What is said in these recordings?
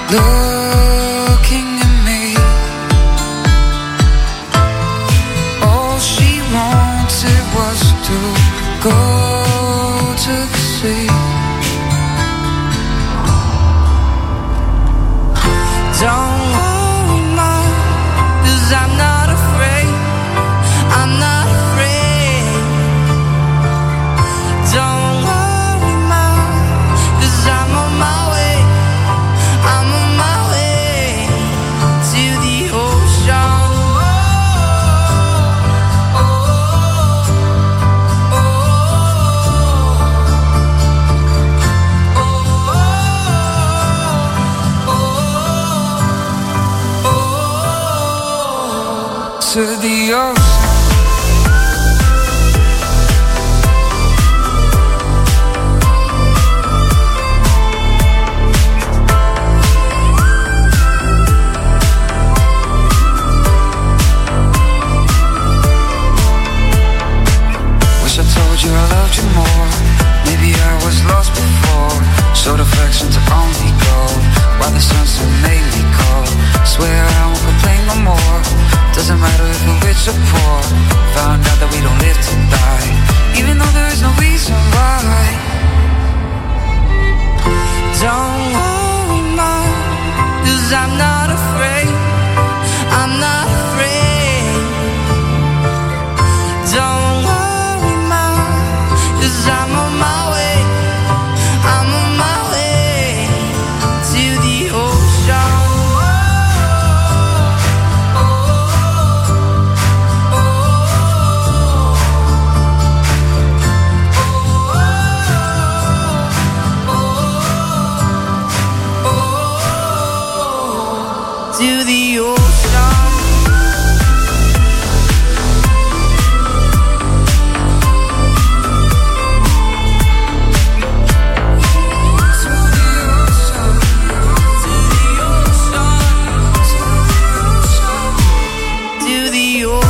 looking at me. All she wanted was to go to the sea. Don't worry, Mom, 'cause I'm not afraid. I'm not afraid. Don't worry, Mom, 'cause I'm on my way. I'm on my way to the ocean. To the ocean. Wish I told you I loved you more. Maybe I was lost before. Showed affection to only go while the sunset made me cold. Swear I won't complain no more. Doesn't matter if we're rich or poor. Found out that we don't live to die, even though there is no reason why. Don't worry, Mom, 'cause I'm not afraid. I'm not afraid. Don't worry, Mom, 'cause I'm on my way. I'm on my way to the ocean. To the ocean. To the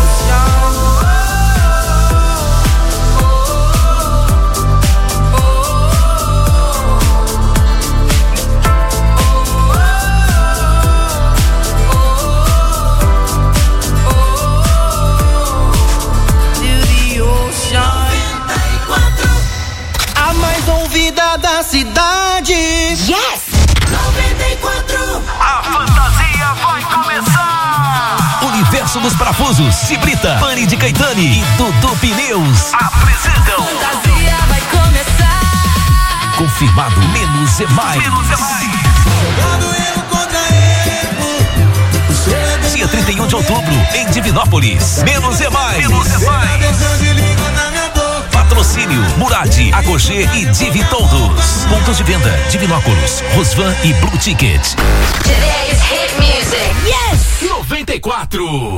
da cidade. Yes! 94. A fantasia vai começar. Universo dos Parafusos, Cibrita, Pani de Caetani e Dudu Pneus apresentam. Fantasia vai começar. Confirmado, menos é mais. Menos é mais. Dia 31 de outubro, em Divinópolis. Menos é mais. Menos é mais. Patrocínio Murad, Agogê e Divi Todos. Pontos de venda: Divinópolis, Rosvan e Blue Ticket. Today's hit music. Yes! 94.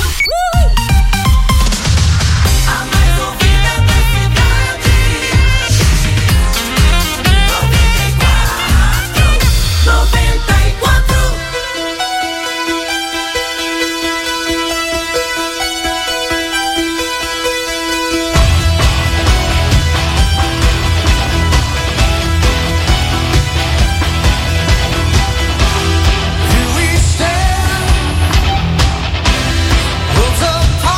Apart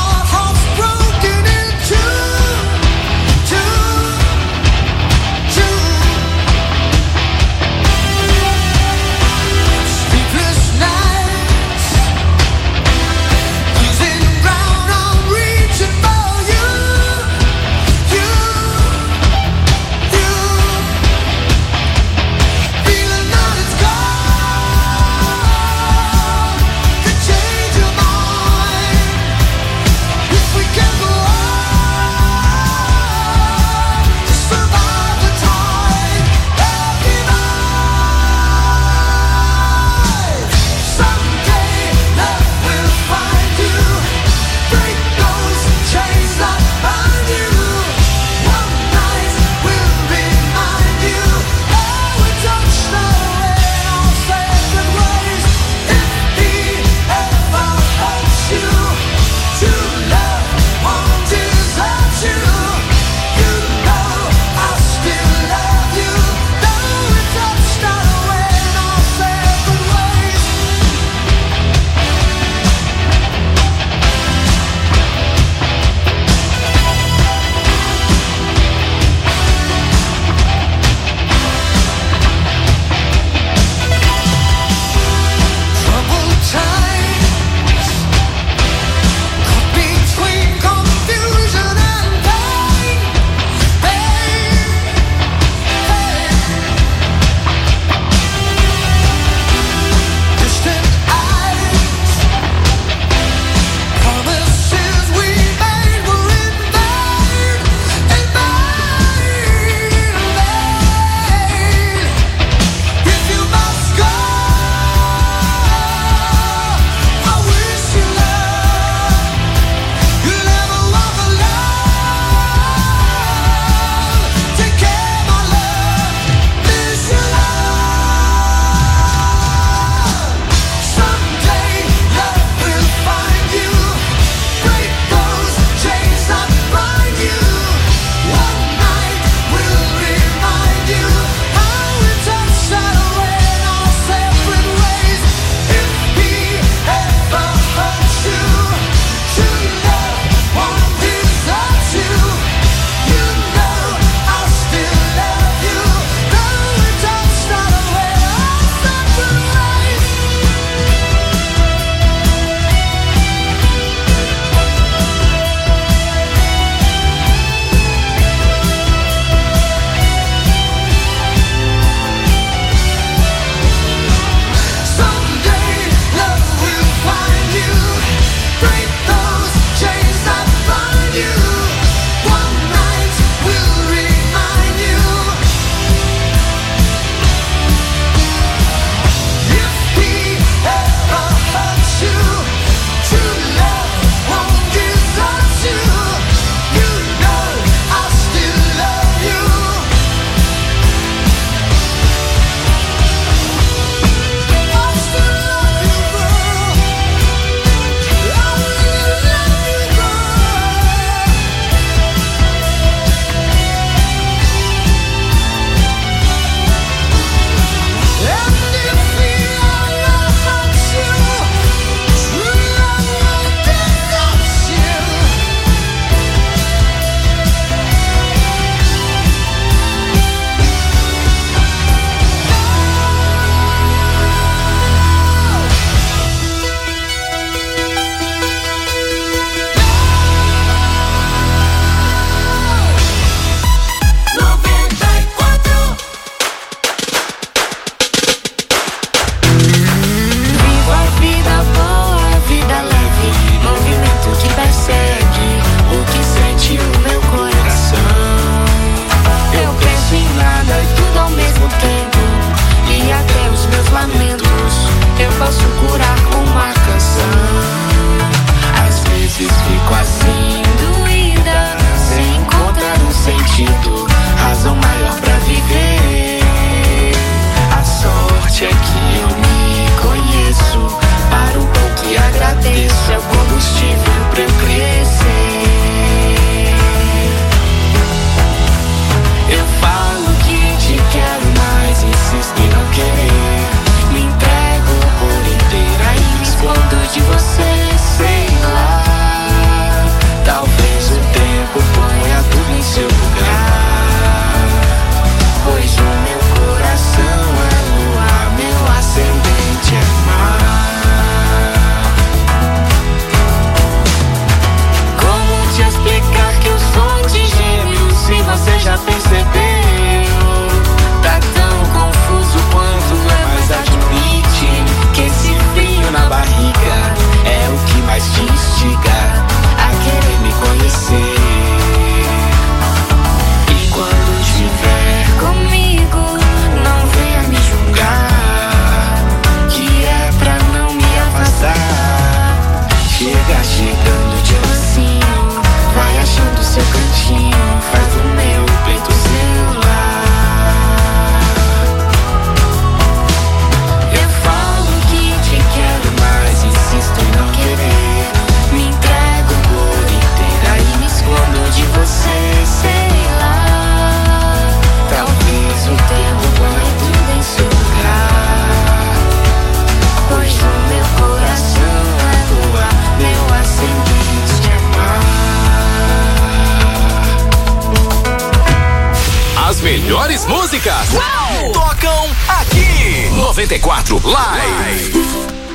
músicas tocam aqui. 94 Live.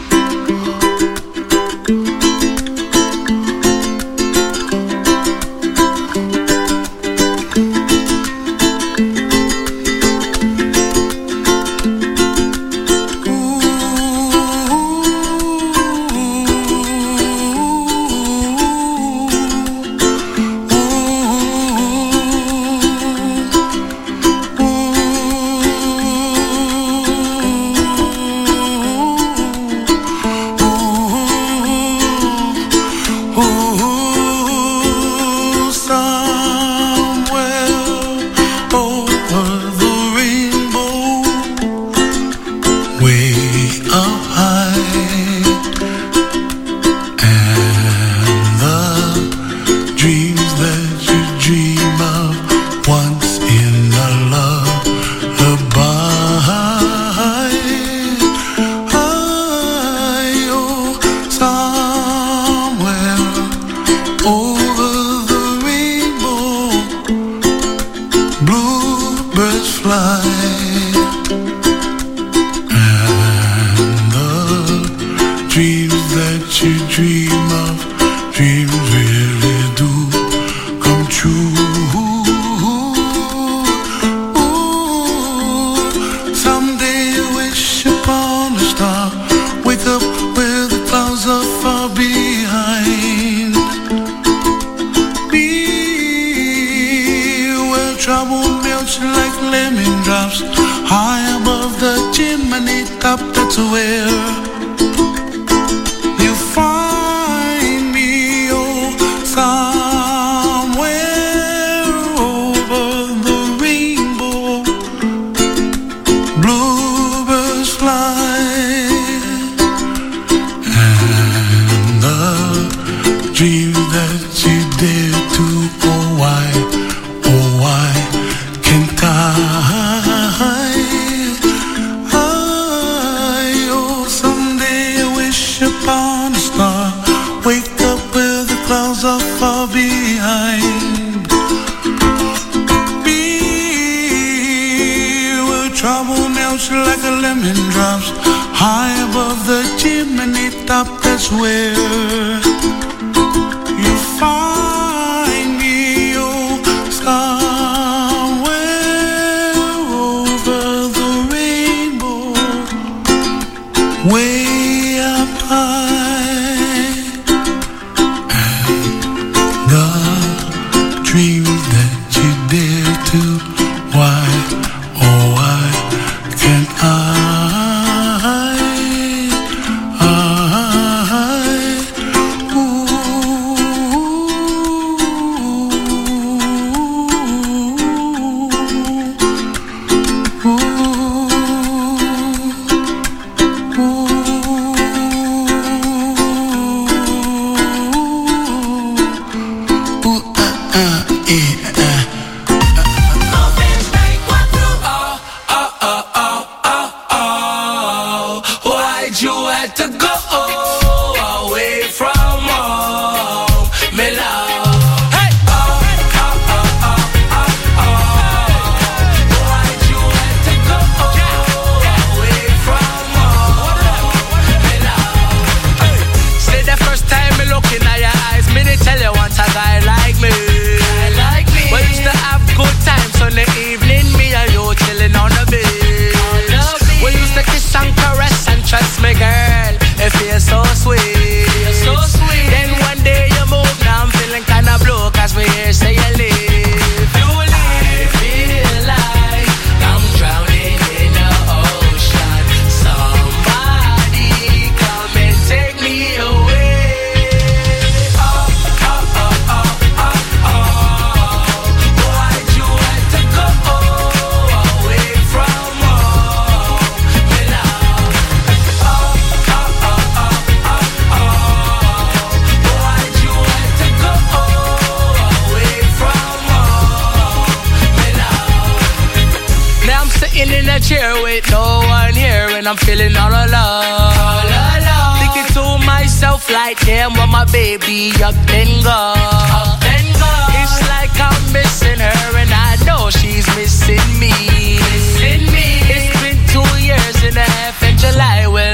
I'm feeling all alone. Thinking to myself like, damn, what my baby up then go. It's like I'm missing her and I know she's missing me.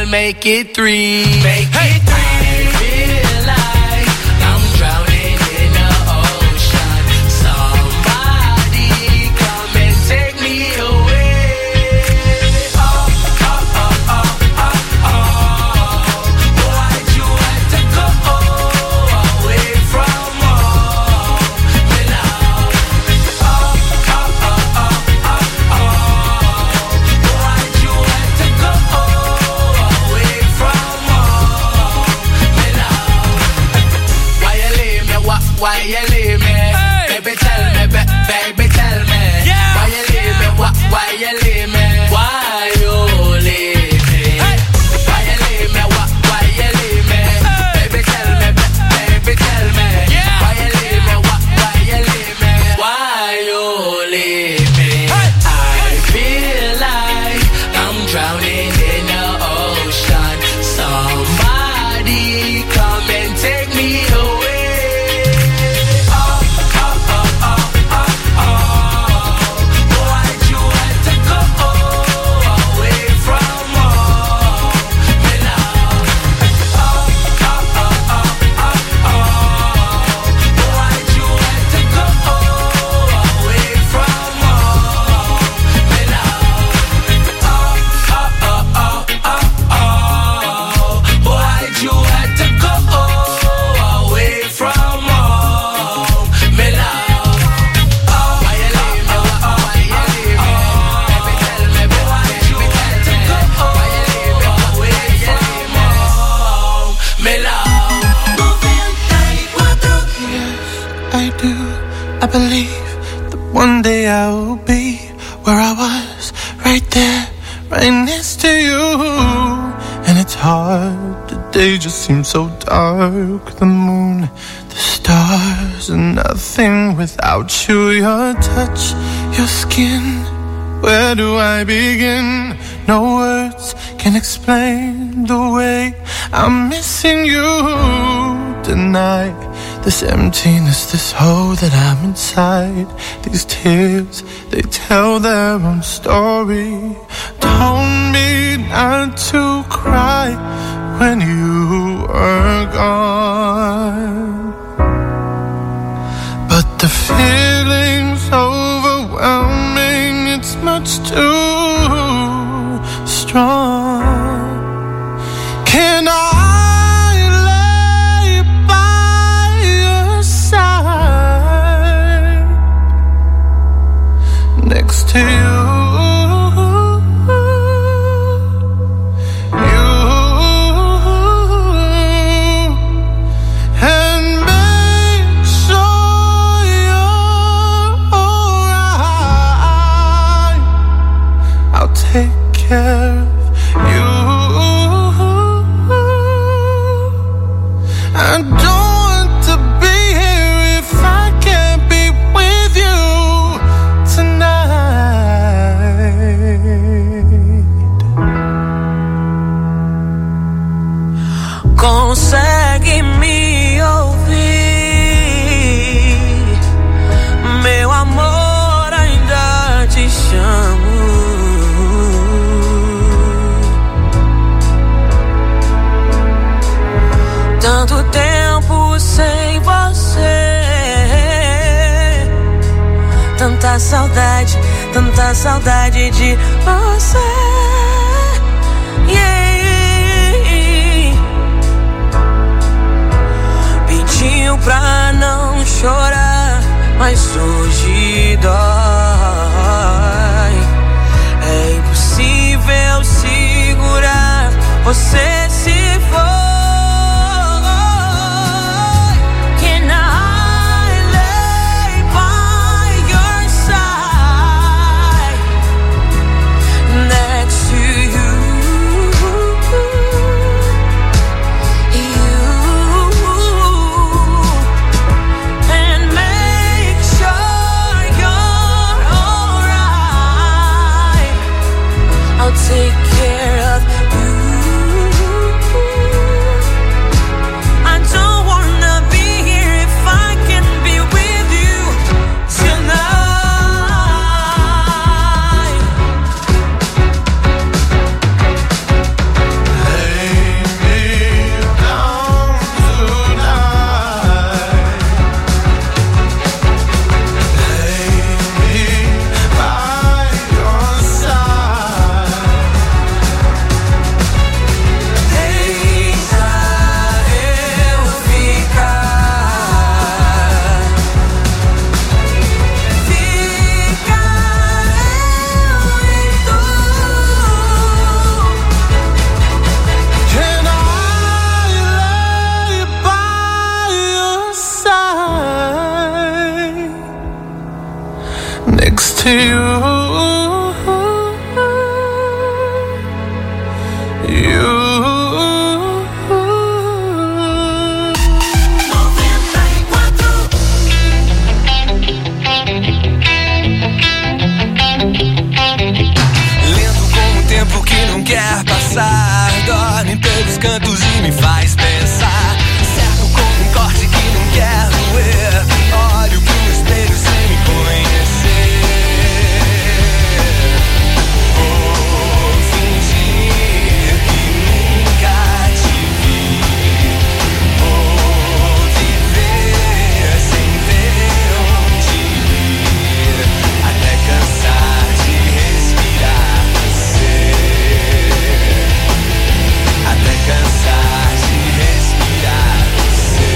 make it 3. Make it 3. I feel like I'm drowning in the ocean. Somebody come and take me away. Oh, oh, oh, oh, oh, oh. Why'd you have to go away from home? Me now. Oh, oh, oh, oh, oh, oh. Why'd you have to go away from home? Me now. Why you leave me? Why you leave me? Baby, tell me, baby, tell me. Why you leave me? Why you leave me? Why you leave me? Why you leave me? Why you leave me? Baby, tell me, baby, tell me. Why you leave me? Why you leave me? Why you leave me? I feel like I'm drowning in the ocean. Somebody come and take me away. Oh, oh, oh, oh, oh, oh. Why'd you have to go away from home? Me now. Oh, oh, oh, oh, oh, oh. Why'd you have to go away from home? Me now. Oh, oh, oh, oh, oh, oh. Why'd you have to go away from home? Me now. Oh, why you leave me? Why you leave me? Baby, tell me, why'd you have to go? Why you leave me? Why you leave me? Me now. I do. I believe that one day I will be where I was, right there, right next to you. And it's hard, the day just seems so dark. The moon, the stars, and nothing without you. Your touch, your skin, where do I begin? No words can explain the way I'm missing you tonight. This emptiness, this hole that I'm inside. These tears, they tell their own story. Told me not to cry when you were gone. But the feeling's overwhelming. It's much too strong. Can I lay by your side next to you? And make sure you're alright. I'll take care of you. I don't want to be here if I can't be with you tonight. Consegue me ouvir, meu amor, ainda te chamo. Tanto tempo sem você, tanta saudade de você. Yeah. Pediu pra não chorar, mas hoje dói. É impossível segurar, você se foi. Can I lay by your side next to you? And make sure you're alright. I'll take care of you. to you. Quer passar, dorme pelos cantos e me faz pensar. Certo como um corte que não quer doer. Olho pro espelho sem me conhecer. Vou fingir que nunca te vi. Vou viver sem ter onde ir, até cansar de respirar você. Até cansar de respirar você.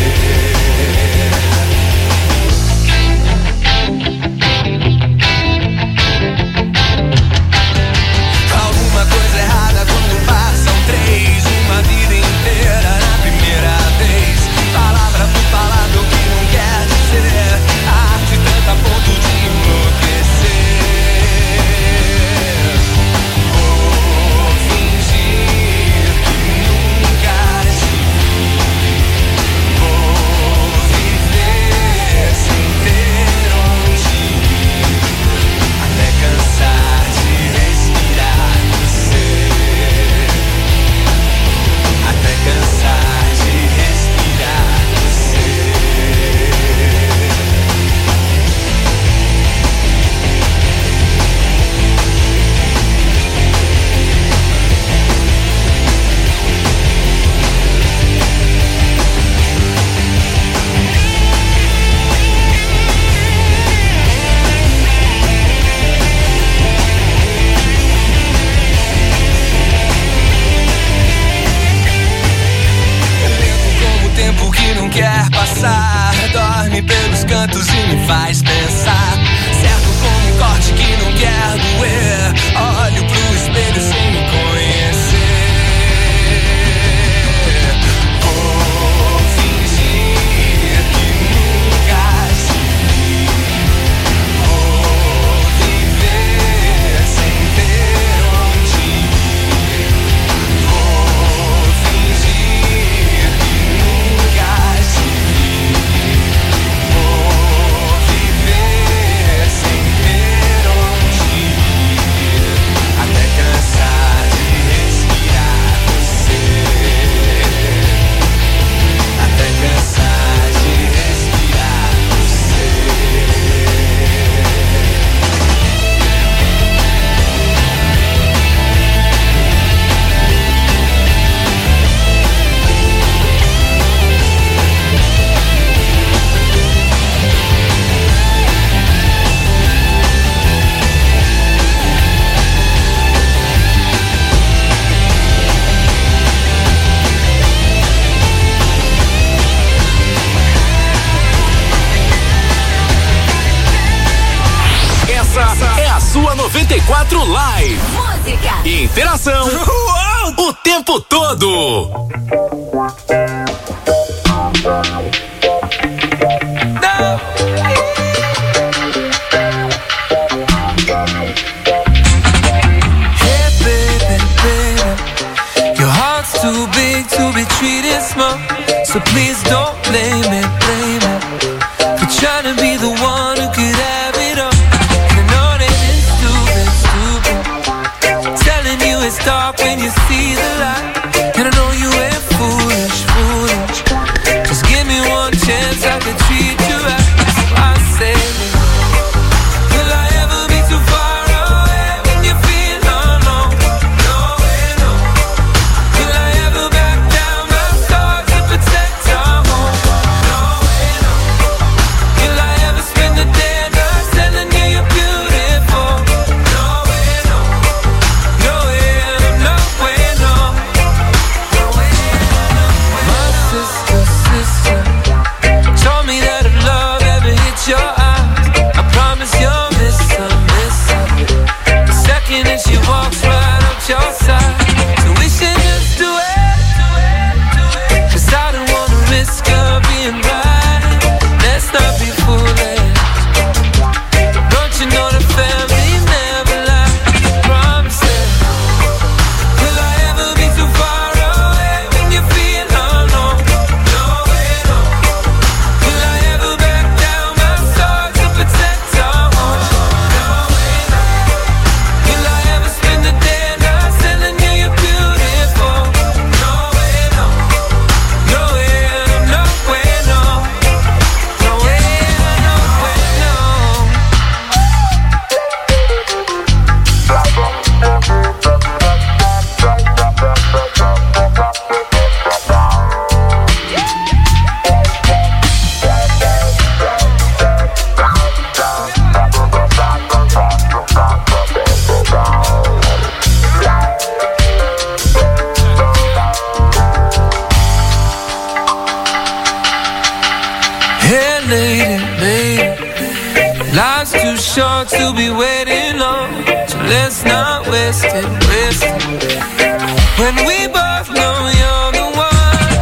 Alguma coisa errada quando passam três, uma vida inteira na primeira vez. Palavra por palavra o que não quer dizer. A arte tenta a ponto de enlouquecer. Vou fingir que nunca te vi. Vou viver sem ter onde ir, até cansar de respirar você. Até cansar de respirar você. Lento como o tempo que não quer passar, dorme pelos cantos e me faz pensar. Certo como um corte que não quer doer. Olho pro espelho sem me conhecer. Vou fingir que nunca te vi. Vou viver sem ter onde ir. Vou fingir que nunca te vi. Vou viver sem ter onde ir, até cansar de respirar você. Até cansar de respirar você. Essa é a sua 94 Live. Música, Interação o tempo todo. Hey baby, baby, your heart's too big to be treated small. So please don't blame it for trying to be the one who could have it all. And I know that it's stupid, telling you it's dark when you see the light. And I know you ain't foolish. Just give me one chance, I could treat you right. So I say, will I ever be too far away when you feel alone? No way, no. Will I ever back down my stars to protect our home? No way, no. Will I ever spend the day not telling you you're beautiful? No way, no. No way, no, no way, no. life's too short to be waiting on, so let's not waste it. When we both know you're the one.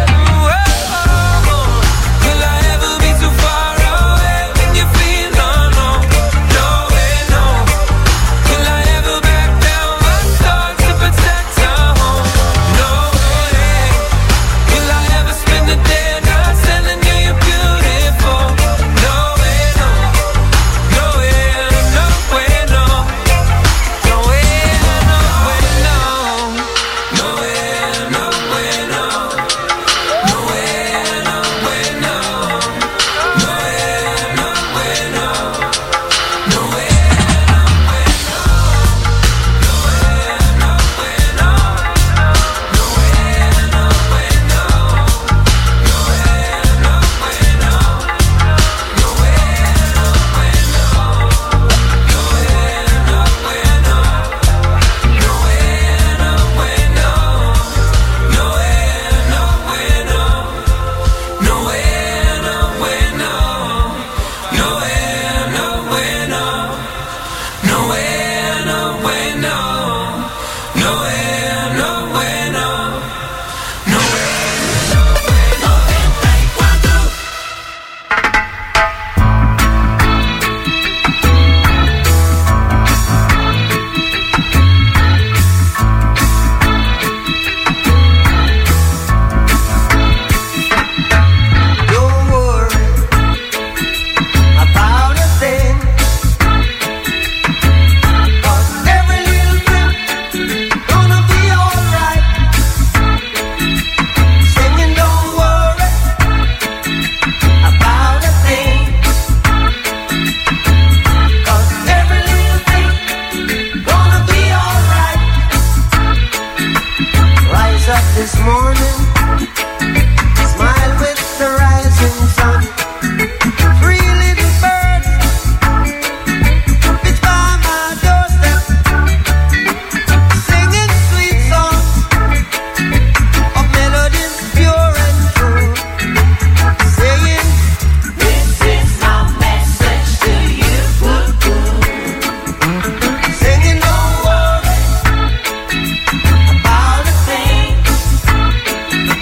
Will I ever be too far away when you feel alone? No way, no. Will I ever back down my thoughts to protect our home? No way. Will I ever spend the day not telling you you're beautiful? No way, no. No way, no way, no. No way, no way, no. No way, no way, no. No way, no way, no. No way, no way, no. No way, no way, no. No way, no way, no. No way, no way, no. No way, no way, no. No way, no way, no. No way, no way, no. No way, no way, no. No way, no way, no. No way, no way, no. No way, no way, no. No way, no way, no. No way, no way, no. No way, no way, no. 94. Don't worry about a thing, 'cause every little thing gonna be alright. Singing, don't worry about a thing, 'cause every little thing gonna be alright. Rise up this morning, smile with the rising sun. Three little birds pitch by my doorstep, singing sweet songs of melodies pure and true, saying, "This is my message to you." Singing, don't worry about a thing,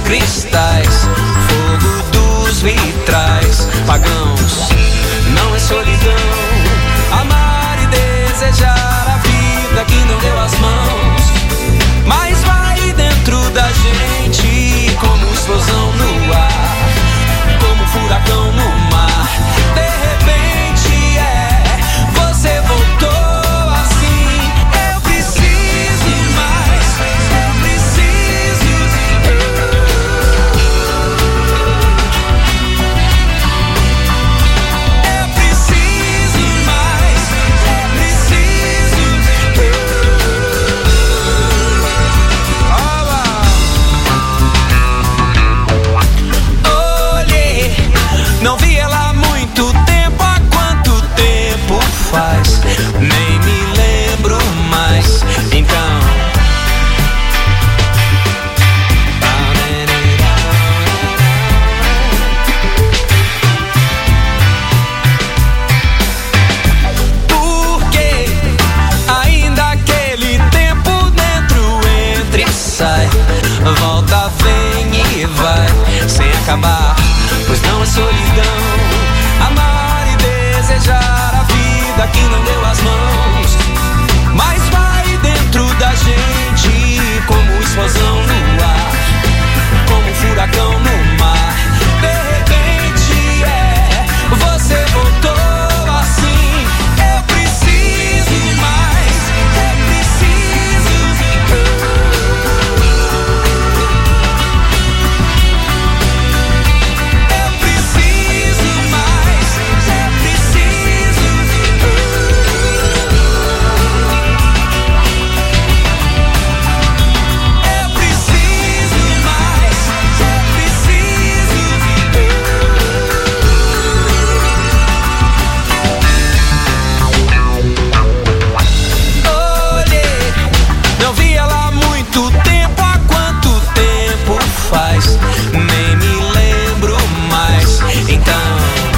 cristais, fogo dos vitrais. Pagãos, não é solidão, amar e desejar a vida que não deu as mãos, mas vai dentro da gente como explosão no ar, como furacão no mar. De repente você voltou assim. Eu preciso mais, eu preciso. Eu preciso mais, eu preciso. Olhei, não vi ela há muito tempo. Há quanto tempo faz? Nem me lembro mais. Então porque ainda aquele tempo dentro entra e sai, volta, vem e vai, sem acabar, pois não é solidão, amar e desejar a vida que não deu as mãos, mas vai dentro da gente como explosão no ar, como furacão no mar. De repente você voltou assim. Eu preciso mais, eu preciso. Eu preciso mais, eu preciso. Eu preciso mais, eu preciso. Olhei, não vi ela há muito tempo. Há quanto tempo faz? Nem me lembro mais. Então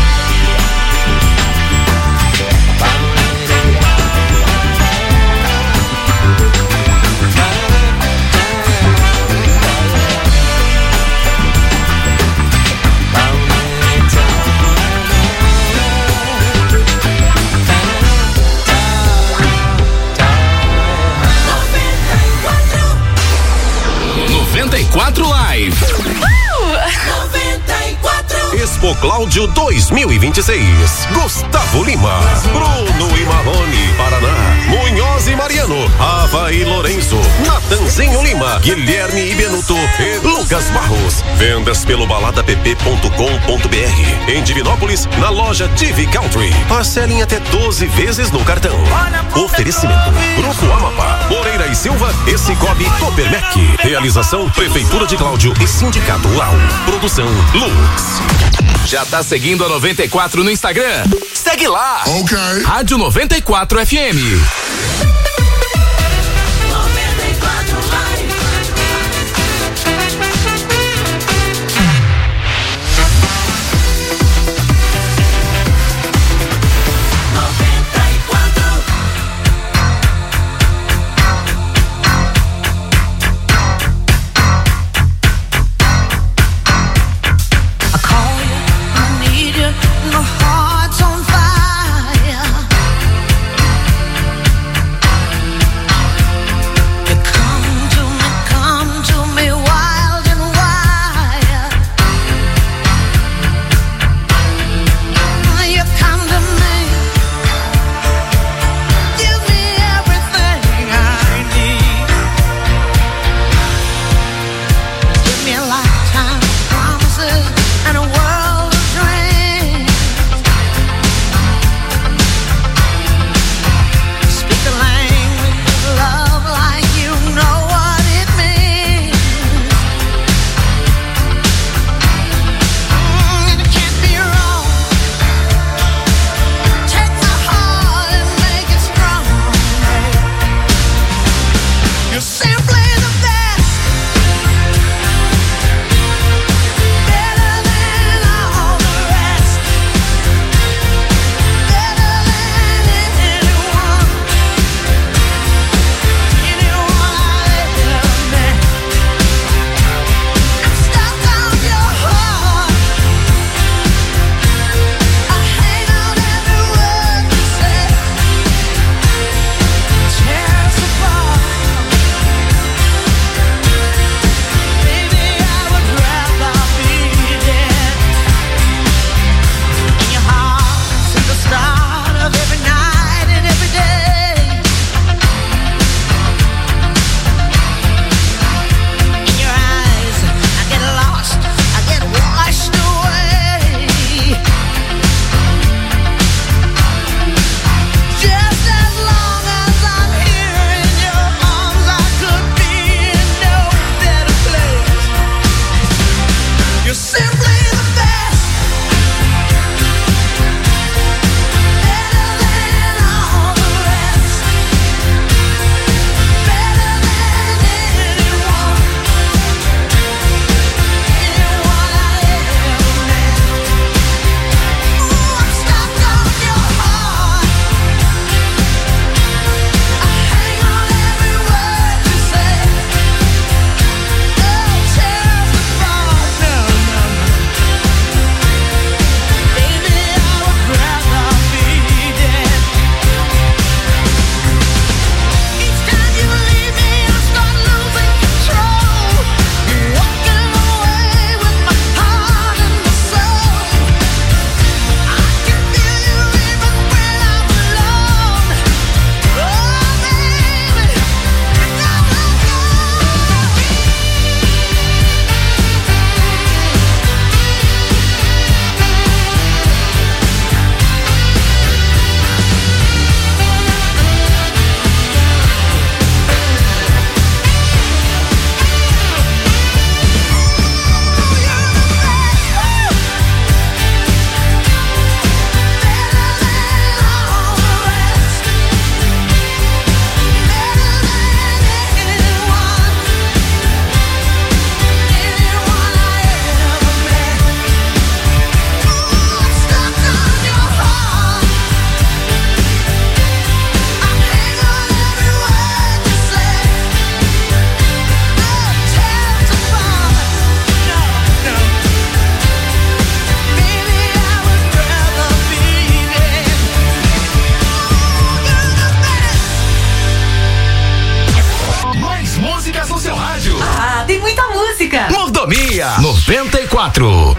Quatro Live. 94. Expo Cláudio 2026. Gustavo Lima, Bruno e Marrone, Paraná, Munhoz e Mariano, Ava e Lourenço, Natanzinho Lima, Guilherme e Benuto e Lucas Barros. Vendas pelo baladapp.com.br. Em Divinópolis, na loja TV Country. Parcelem até 12 vezes no cartão. Oferecimento: Grupo Amapá, Moreira e Silva e Cicobi Copermec. Realização: Prefeitura de Cláudio e Sindicato UAU. Produção Lux. Já tá seguindo a 94 no Instagram? Segue lá. Ok. Rádio 94 FM. My heart's on fire. músicas no seu rádio. Ah, tem muita música. Mordomia 94.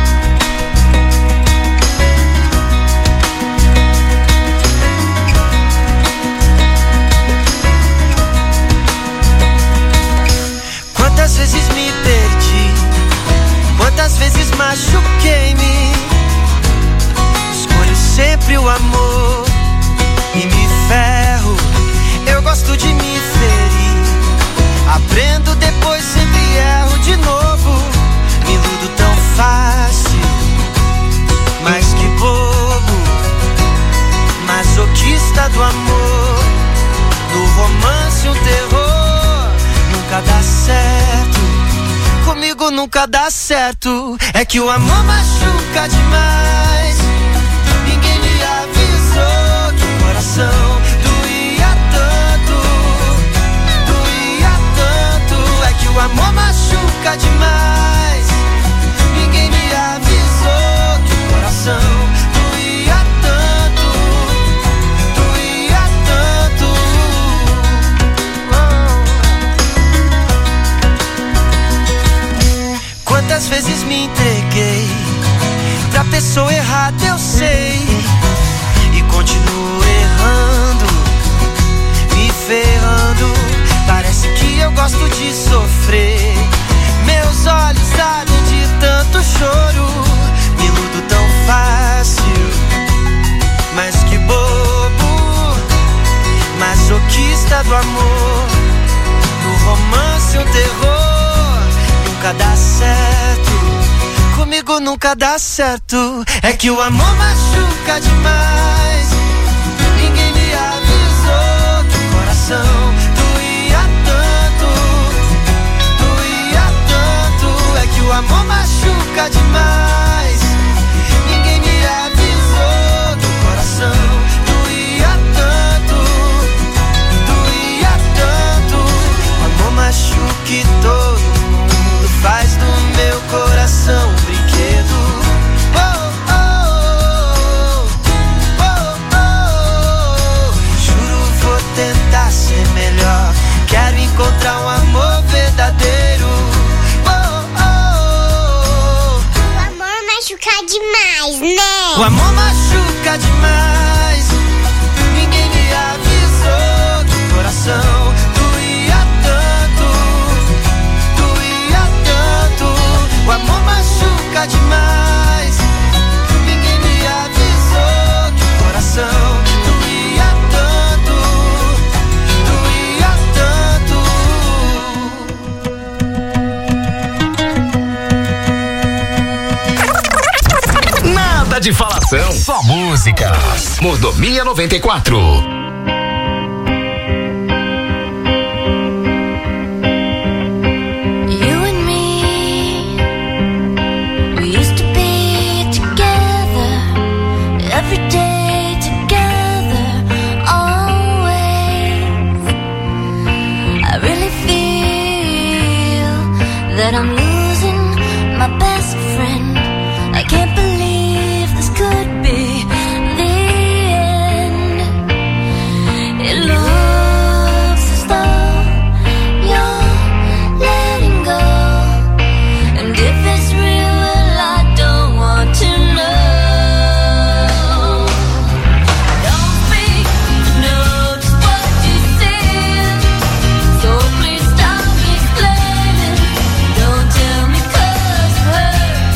Quantas vezes me perdi, quantas vezes machuquei-me. Escolho sempre o amor e me ferro. Eu gosto de me ferir, aprendo depois, sempre erro de novo. Me iludo tão fácil, mas que bobo. Masoquista do amor, no romance um terror. Nunca dá certo, comigo nunca dá certo. É que o amor machuca demais. Ninguém me avisou que o coração doía tanto, doía tanto. É que o amor machuca demais. Ninguém me avisou que o coração doía tanto, doía tanto. Quantas vezes me entreguei pra pessoa errada, eu sei, e continuo errando, me ferrando. Parece que eu gosto de sofrer. Meus olhos ardem de tanto choro. Me iludo tão fácil, mas que bobo. Masoquista do amor, no romance um terror. Nunca dá certo, comigo nunca dá certo. É que o amor machuca demais. Ninguém me avisou que o coração doía tanto, doía tanto. É que o amor machuca demais. Ninguém me avisou que o coração doía tanto, doía tanto. O amor machuca e todo mundo faz do meu coração um brinquedo. Oh, oh, oh, oh, oh. Juro, vou tentar ser melhor. Quero encontrar um amor verdadeiro. Oh, oh, oh. O amor machuca demais, né? O amor machuca demais. Ninguém me avisou que o coração doía tanto, doía tanto. O amor machuca demais. Ninguém me avisou que o coração doía tanto, doía tanto. Nada de falação, só músicas. Mordomia 94. That I'm losing my best friend. I can't believe this could be the end. It looks as though you're letting go, and if it's real, well, I don't want to know. Don't speak, I know just what you said, so please stop explaining. Don't tell me 'cause it hurts.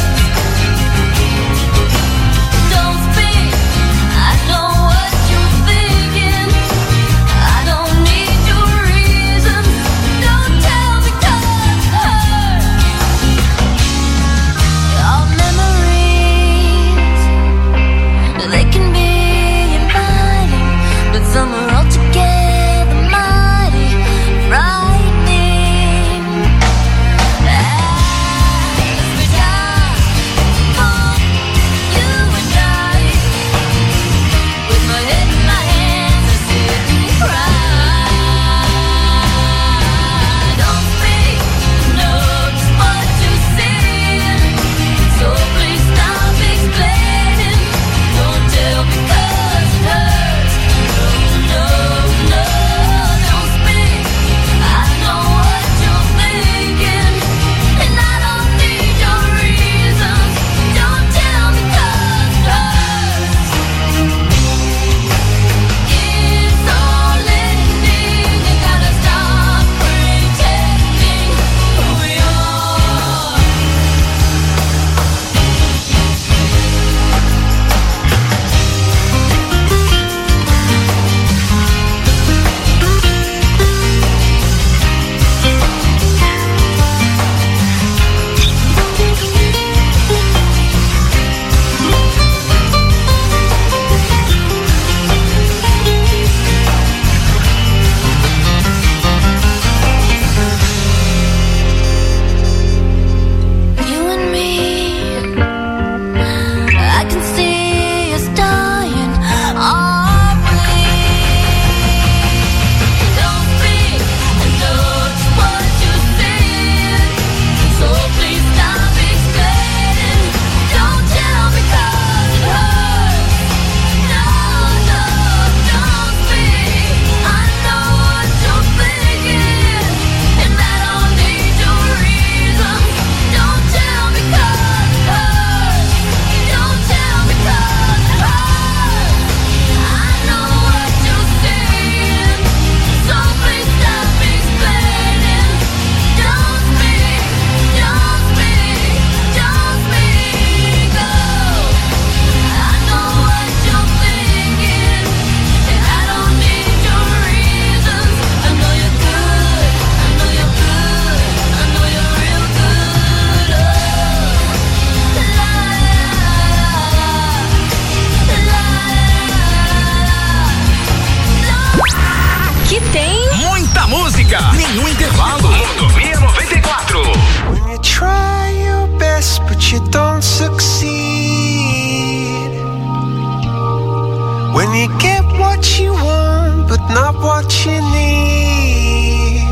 what you need.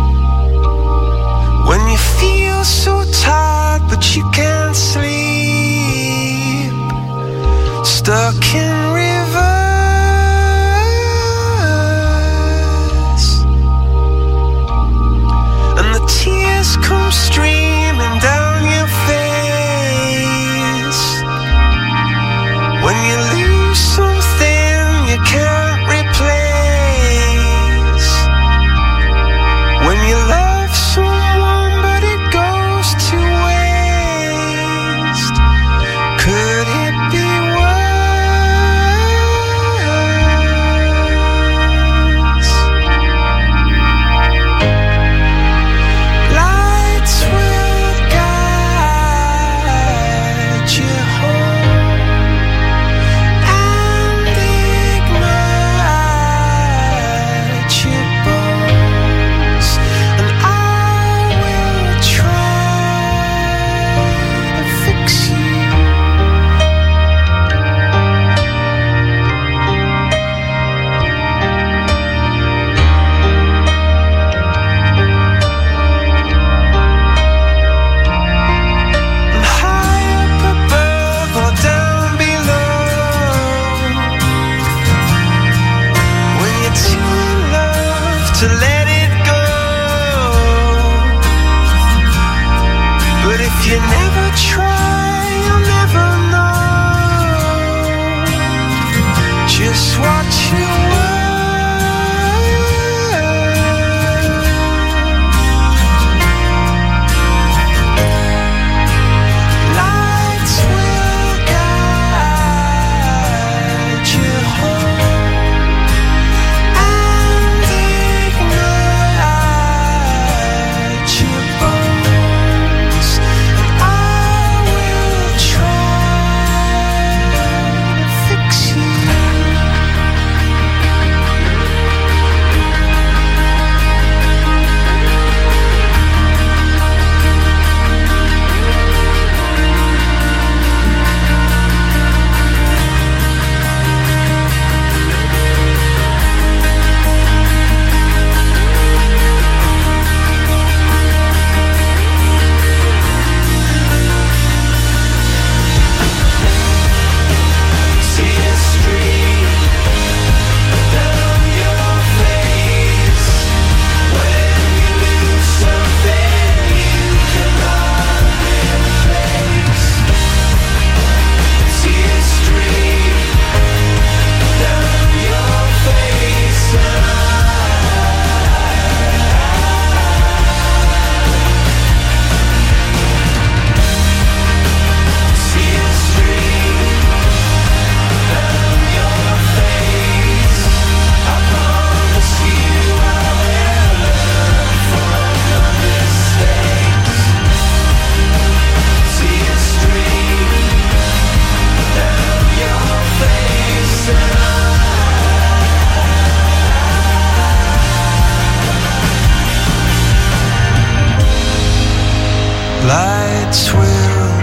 When you feel so tired but you can't sleep, stuck in rivers, and the tears come streaming down your face. When you lose something you can't replace, when you love someone but it goes to waste, could it be worse? Lights will guide you home and ignite your bones, and I will try to fix you. And high up above or down below, when you're too in love to let it go. But if you never try, you'll never know just what you were. Lights will guide you home and ignite your bones, and I will try to fix you. See a stream down your face. When you lose something you cannot replace. See a stream down your face, and see a stream down your face. I promise you I will learn from your mistakes. See a stream down your face, and lights will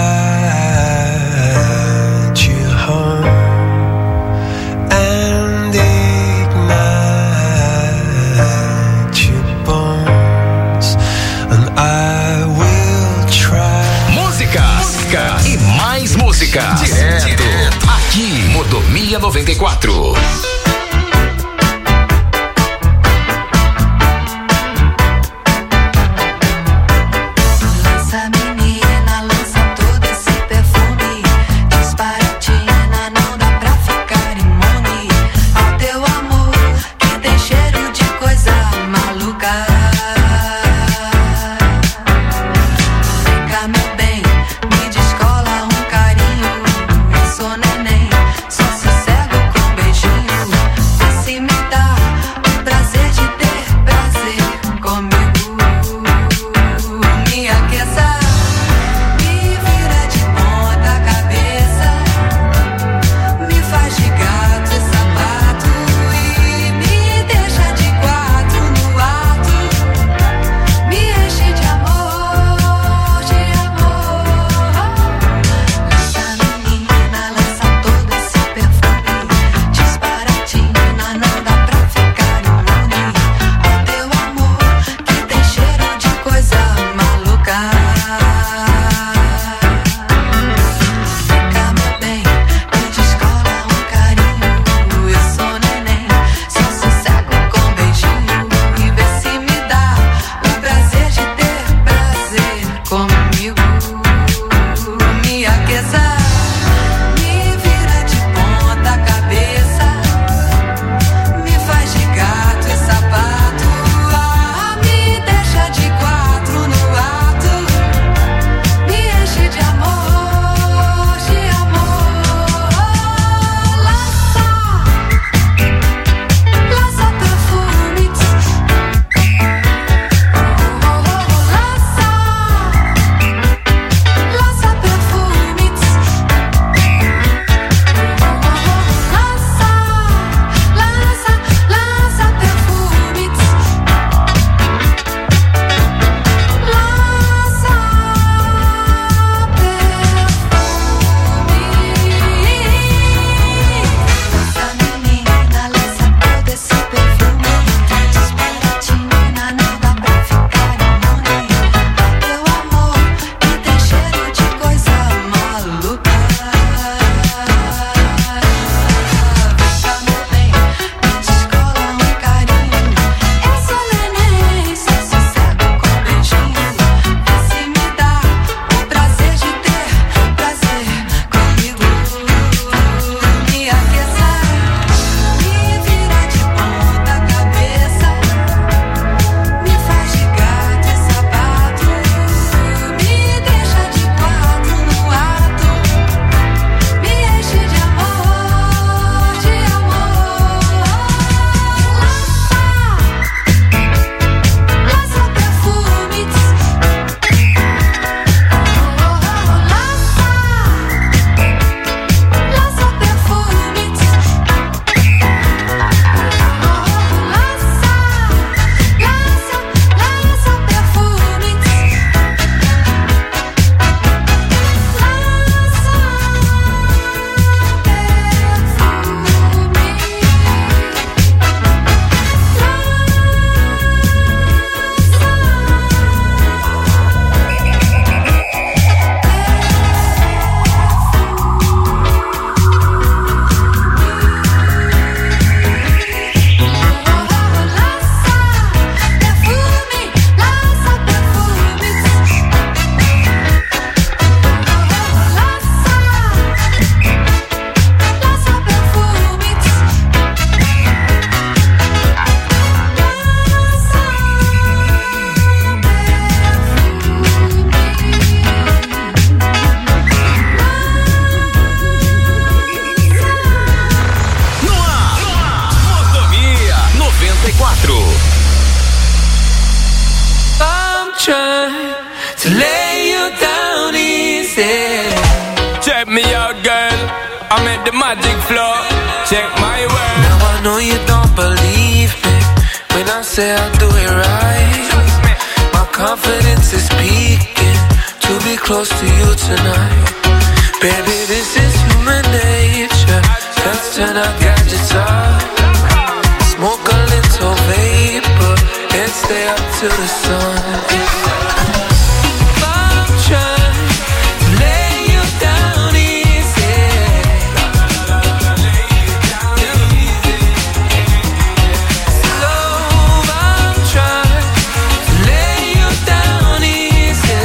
guide you home and ignite your bones, and I will try. Músicas e mais músicas. Direto aqui, Mordomia 94. Lança menina, lança todo esse perfume. Disparatina, não dá pra ficar imune ao teu amor que tem cheiro de coisa maluca. Vem cá, meu bem, me descola um carinho. Eu sou neném, só sossego com beijinho. to lay you down easy. Check me out, girl. I'm at the magic floor. Check my word. Now I know you don't believe me when I say I do it right. My confidence is speaking to be close to you tonight. Baby, this is human nature. Let's turn our gadgets off. Smoke a little vapor and stay up till the sun. I'm trying to lay you down easy. Slow, I'm trying to lay you down easy.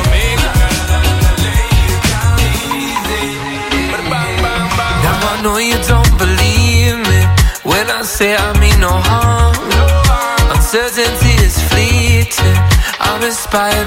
Now I know you don't believe me when I say I mean no harm. Uncertainty is fleeting. I'm inspired